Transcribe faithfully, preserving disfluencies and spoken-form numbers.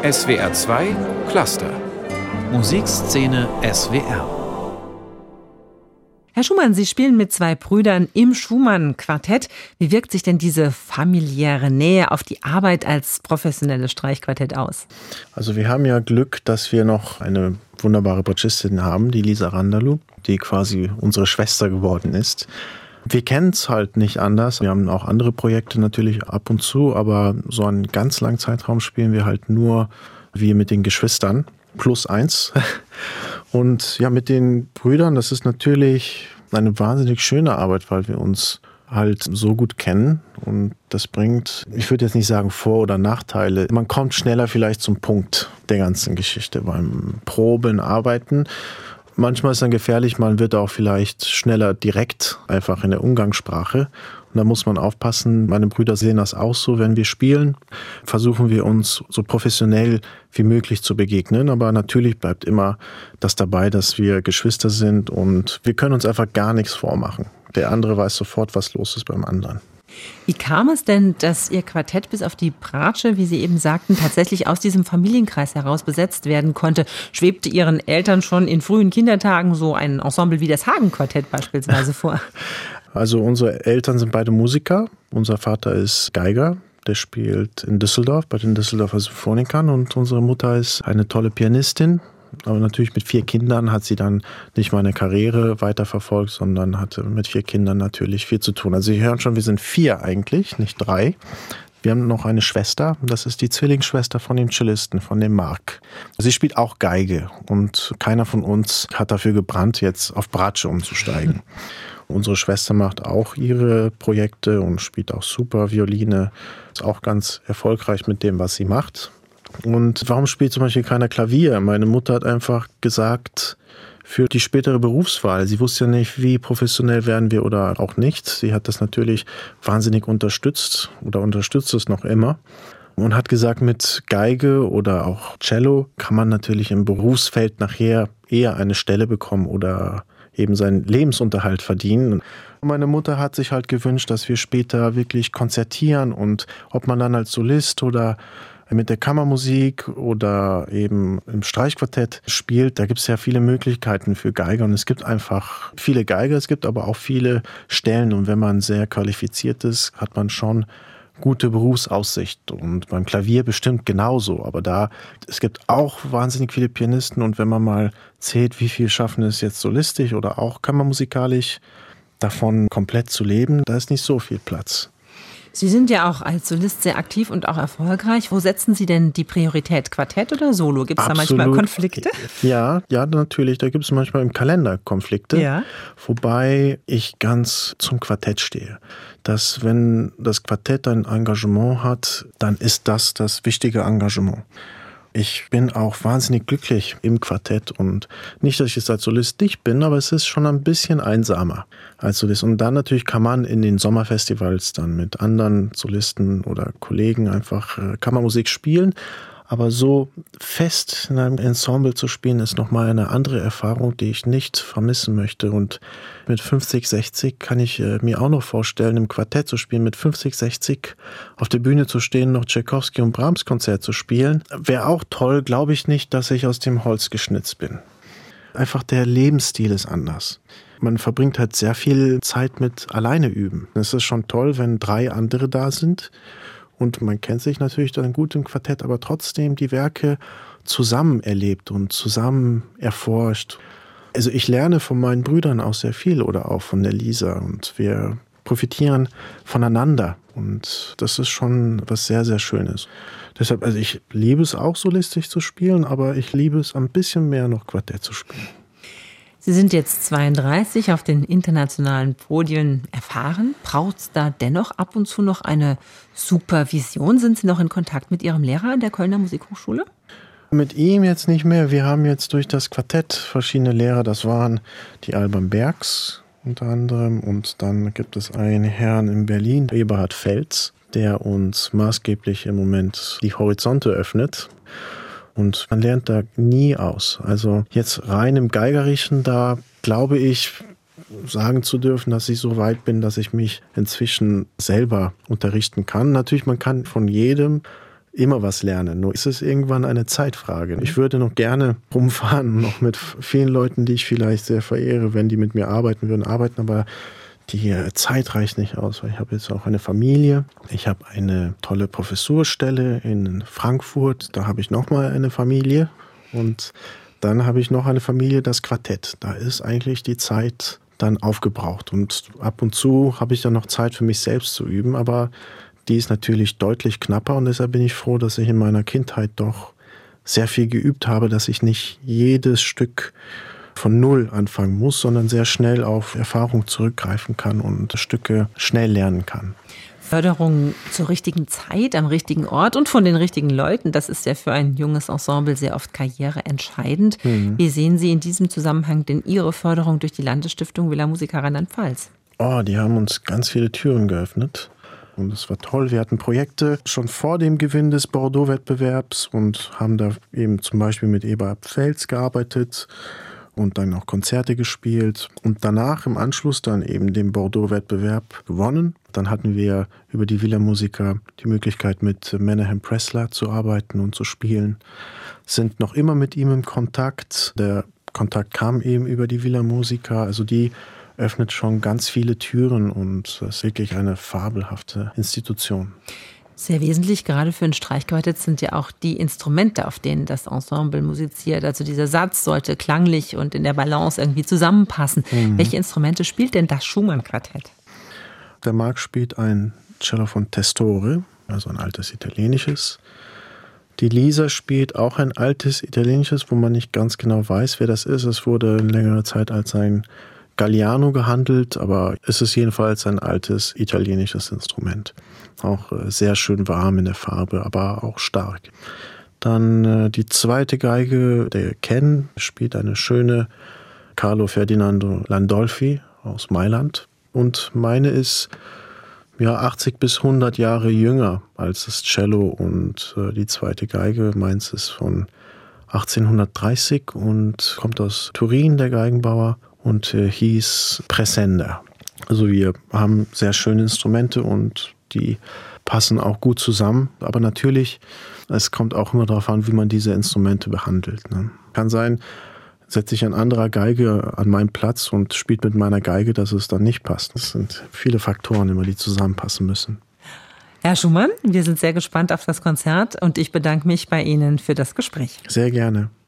S W R zwei Cluster. Musikszene S W R. Herr Schumann, Sie spielen mit zwei Brüdern im Schumann-Quartett. Wie wirkt sich denn diese familiäre Nähe auf die Arbeit als professionelles Streichquartett aus? Also wir haben ja Glück, dass wir noch eine wunderbare Bratschistin haben, die Lisa Randalu, die quasi unsere Schwester geworden ist. Wir kennen es halt nicht anders. Wir haben auch andere Projekte natürlich ab und zu, aber so einen ganz langen Zeitraum spielen wir halt nur wir mit den Geschwistern plus eins. Und ja, mit den Brüdern, das ist natürlich eine wahnsinnig schöne Arbeit, weil wir uns halt so gut kennen. Und das bringt, ich würde jetzt nicht sagen Vor- oder Nachteile. Man kommt schneller vielleicht zum Punkt der ganzen Geschichte beim Proben, Arbeiten. Manchmal ist es dann gefährlich, man wird auch vielleicht schneller direkt, einfach in der Umgangssprache. Und da muss man aufpassen. Meine Brüder sehen das auch so, wenn wir spielen, versuchen wir uns so professionell wie möglich zu begegnen. Aber natürlich bleibt immer das dabei, dass wir Geschwister sind und wir können uns einfach gar nichts vormachen. Der andere weiß sofort, was los ist beim anderen. Wie kam es denn, dass Ihr Quartett bis auf die Bratsche, wie Sie eben sagten, tatsächlich aus diesem Familienkreis heraus besetzt werden konnte? Schwebte Ihren Eltern schon in frühen Kindertagen so ein Ensemble wie das Hagen-Quartett beispielsweise vor? Also unsere Eltern sind beide Musiker. Unser Vater ist Geiger, der spielt in Düsseldorf bei den Düsseldorfer Symphonikern und unsere Mutter ist eine tolle Pianistin. Aber natürlich mit vier Kindern hat sie dann nicht mal eine Karriere weiterverfolgt, sondern hatte mit vier Kindern natürlich viel zu tun. Also Sie hören schon, wir sind vier eigentlich, nicht drei. Wir haben noch eine Schwester, das ist die Zwillingsschwester von dem Cellisten, von dem Marc. Sie spielt auch Geige und keiner von uns hat dafür gebrannt, jetzt auf Bratsche umzusteigen. Unsere Schwester macht auch ihre Projekte und spielt auch super Violine, ist auch ganz erfolgreich mit dem, was sie macht. Und warum spielt zum Beispiel keiner Klavier? Meine Mutter hat einfach gesagt, für die spätere Berufswahl. Sie wusste ja nicht, wie professionell werden wir oder auch nicht. Sie hat das natürlich wahnsinnig unterstützt oder unterstützt es noch immer. Und hat gesagt, mit Geige oder auch Cello kann man natürlich im Berufsfeld nachher eher eine Stelle bekommen oder eben seinen Lebensunterhalt verdienen. Meine Mutter hat sich halt gewünscht, dass wir später wirklich konzertieren und ob man dann als Solist oder mit der Kammermusik oder eben im Streichquartett spielt, da gibt es ja viele Möglichkeiten für Geiger und es gibt einfach viele Geiger, es gibt aber auch viele Stellen und wenn man sehr qualifiziert ist, hat man schon gute Berufsaussicht und beim Klavier bestimmt genauso, aber da, es gibt auch wahnsinnig viele Pianisten und wenn man mal zählt, wie viel schaffen es jetzt solistisch oder auch kammermusikalisch, davon komplett zu leben, da ist nicht so viel Platz. Sie sind ja auch als Solist sehr aktiv und auch erfolgreich. Wo setzen Sie denn die Priorität, Quartett oder Solo? Gibt es da manchmal Konflikte? Ja, ja, natürlich. Da gibt es manchmal im Kalender Konflikte. Ja. Wobei ich ganz zum Quartett stehe. Dass wenn das Quartett ein Engagement hat, dann ist das das wichtige Engagement. Ich bin auch wahnsinnig glücklich im Quartett und nicht, dass ich jetzt als Solist nicht bin, aber es ist schon ein bisschen einsamer als Solist. Und dann natürlich kann man in den Sommerfestivals dann mit anderen Solisten oder Kollegen einfach Kammermusik spielen. Aber so fest in einem Ensemble zu spielen, ist nochmal eine andere Erfahrung, die ich nicht vermissen möchte. Und mit fünfzig, sechzig kann ich mir auch noch vorstellen, im Quartett zu spielen, mit fünfzig, sechzig auf der Bühne zu stehen, noch Tchaikovsky und Brahms Konzert zu spielen. Wäre auch toll, glaube ich nicht, dass ich aus dem Holz geschnitzt bin. Einfach der Lebensstil ist anders. Man verbringt halt sehr viel Zeit mit alleine üben. Es ist schon toll, wenn drei andere da sind. Und man kennt sich natürlich dann gut im Quartett, aber trotzdem die Werke zusammen erlebt und zusammen erforscht. Also ich lerne von meinen Brüdern auch sehr viel oder auch von der Lisa und wir profitieren voneinander und das ist schon was sehr, sehr Schönes. Deshalb, also ich liebe es auch solistisch zu spielen, aber ich liebe es ein bisschen mehr noch Quartett zu spielen. Sie sind jetzt zweiunddreißig, auf den internationalen Podien erfahren. Braucht es da dennoch ab und zu noch eine Supervision? Sind Sie noch in Kontakt mit Ihrem Lehrer an der Kölner Musikhochschule? Mit ihm jetzt nicht mehr. Wir haben jetzt durch das Quartett verschiedene Lehrer. Das waren die Alban Bergs unter anderem. Und dann gibt es einen Herrn in Berlin, Eberhard Feltz, der uns maßgeblich im Moment die Horizonte öffnet. Und man lernt da nie aus. Also jetzt rein im Geigerischen, da glaube ich, sagen zu dürfen, dass ich so weit bin, dass ich mich inzwischen selber unterrichten kann. Natürlich, man kann von jedem immer was lernen. Nur ist es irgendwann eine Zeitfrage. Ich würde noch gerne rumfahren, noch mit vielen Leuten, die ich vielleicht sehr verehre, wenn die mit mir arbeiten würden, arbeiten, aber die Zeit reicht nicht aus, weil ich habe jetzt auch eine Familie. Ich habe eine tolle Professurstelle in Frankfurt, da habe ich nochmal eine Familie und dann habe ich noch eine Familie, das Quartett. Da ist eigentlich die Zeit dann aufgebraucht und ab und zu habe ich dann noch Zeit für mich selbst zu üben, aber die ist natürlich deutlich knapper und deshalb bin ich froh, dass ich in meiner Kindheit doch sehr viel geübt habe, dass ich nicht jedes Stück von Null anfangen muss, sondern sehr schnell auf Erfahrung zurückgreifen kann und Stücke schnell lernen kann. Förderung zur richtigen Zeit, am richtigen Ort und von den richtigen Leuten, das ist ja für ein junges Ensemble sehr oft karriereentscheidend. Mhm. Wie sehen Sie in diesem Zusammenhang denn Ihre Förderung durch die Landesstiftung Villa Musica Rheinland-Pfalz? Oh, die haben uns ganz viele Türen geöffnet. Und es war toll. Wir hatten Projekte schon vor dem Gewinn des Bordeaux-Wettbewerbs und haben da eben zum Beispiel mit Eberhard Pfälz gearbeitet und dann auch Konzerte gespielt und danach im Anschluss dann eben den Bordeaux-Wettbewerb gewonnen. Dann hatten wir über die Villa Musica die Möglichkeit, mit Menahem Pressler zu arbeiten und zu spielen. Sind noch immer mit ihm im Kontakt. Der Kontakt kam eben über die Villa Musica. Also die öffnet schon ganz viele Türen und das ist wirklich eine fabelhafte Institution. Sehr wesentlich, gerade für ein Streichquartett, sind ja auch die Instrumente, auf denen das Ensemble musiziert. Also dieser Satz sollte klanglich und in der Balance irgendwie zusammenpassen. Mhm. Welche Instrumente spielt denn das Schumann-Quartett? Der Marc spielt ein Cello von Testore, also ein altes italienisches. Die Lisa spielt auch ein altes italienisches, wo man nicht ganz genau weiß, wer das ist. Es wurde in längerer Zeit als ein Galliano gehandelt, aber es ist jedenfalls ein altes italienisches Instrument. Auch sehr schön warm in der Farbe, aber auch stark. Dann äh, die zweite Geige, der Ken, spielt eine schöne Carlo Ferdinando Landolfi aus Mailand. Und meine ist ja achtzig bis hundert Jahre jünger als das Cello und äh, die zweite Geige, meins ist von achtzehnhundertdreißig und kommt aus Turin, der Geigenbauer, und äh, hieß Presender. Also wir haben sehr schöne Instrumente und die passen auch gut zusammen. Aber natürlich, es kommt auch immer darauf an, wie man diese Instrumente behandelt. Ne? Kann sein, setze ich ein anderer Geige an meinen Platz und spielt mit meiner Geige, dass es dann nicht passt. Das sind viele Faktoren immer, die zusammenpassen müssen. Herr Schumann, wir sind sehr gespannt auf das Konzert und ich bedanke mich bei Ihnen für das Gespräch. Sehr gerne.